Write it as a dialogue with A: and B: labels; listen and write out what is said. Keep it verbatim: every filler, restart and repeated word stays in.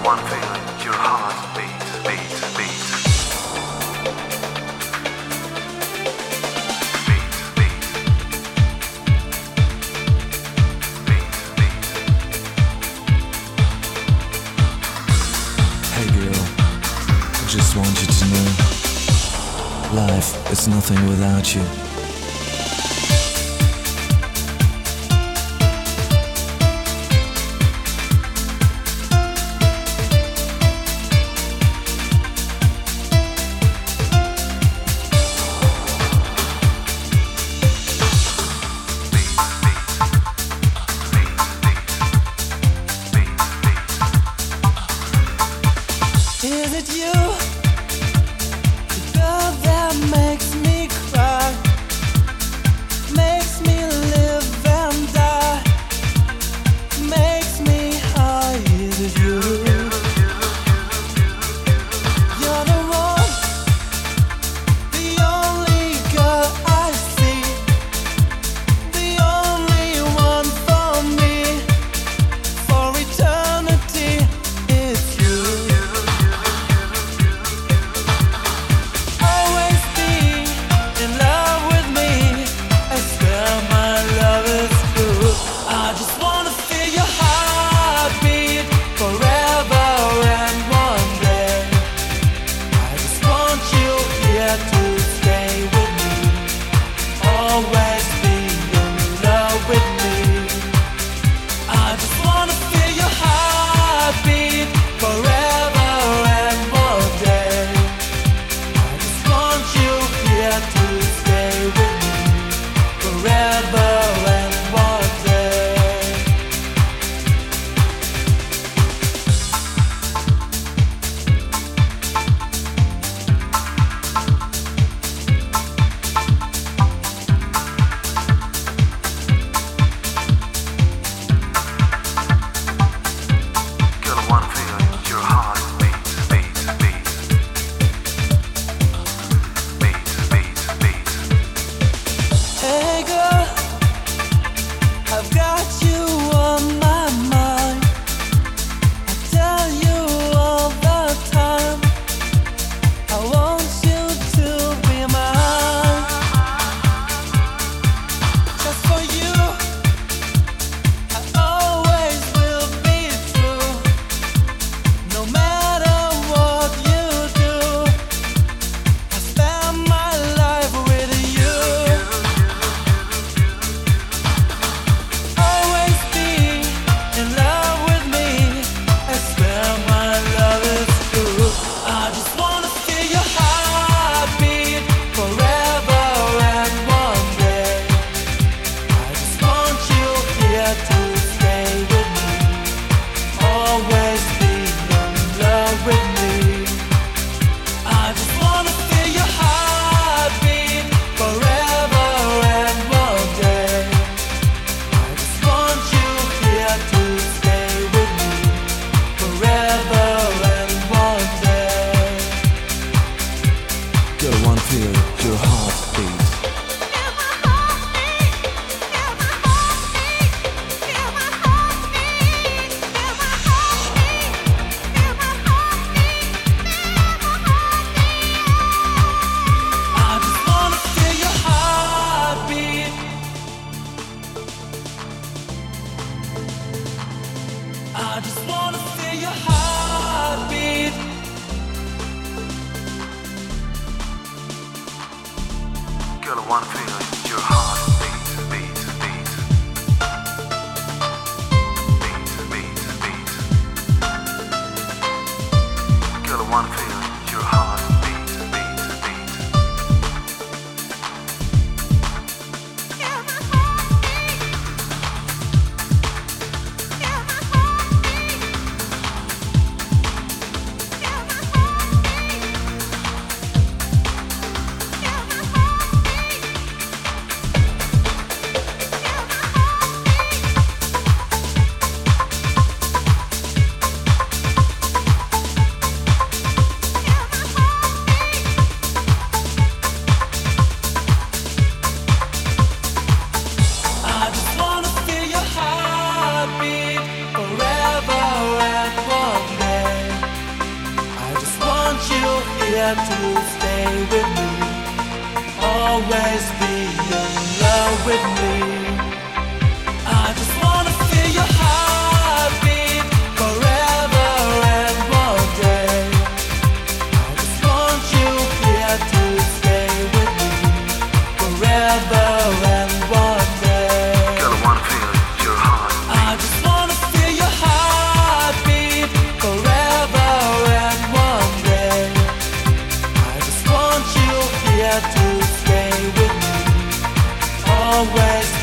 A: one feeling, your heart beat, beat, beat. Beat, beat. Beat, beat.
B: Hey girl, I just want you to know, life is nothing without you.
C: Is it you, the girl that makes me cry, makes me live and die, makes me high? Is it you? You're the one, the only girl I see, the only one for me, for eternity. It's you. Always be in love with me. I swear my love is true. I just wanna feel your heartbeat forever and one day. I just want you here to stay with me. Always be in love with me. I just wanna feel your heartbeat forever and one day. I just want you here to stay with me forever and one day.
A: Girl, one feeling, your heart beat, beat, beat. Beat, beat, beat.
C: Hey girl, I've got you on my mind. I tell you all the time, I want you to be mine. Just for you, I always will be true. No matter what you do, I spend my life with you. Always be in love with me. I swear my love is true. I just wanna feel your heartbeat forever and one day. I just want you here to stay with me. Always be in love with me. I just wanna feel your heartbeat forever and one day. I just want you here to stay with me forever and one day.
B: Girl, one feel your heart beat.
C: I just wanna feel your heartbeat. I just wanna feel your heartbeat.
A: Girl, one feeling, your heart beat, beat, beat. Beat, beat, beat. Girl, one feeling, your heart beat, beat, beat.
C: here to stay with me. Always be in love with me. I just wanna feel your heartbeat forever and one day. I just want you here to stay with me forever and one day.
A: Girl, I wanna feel your heart.
C: I just wanna feel your heartbeat forever and one day. I just want you here to stay with me. Always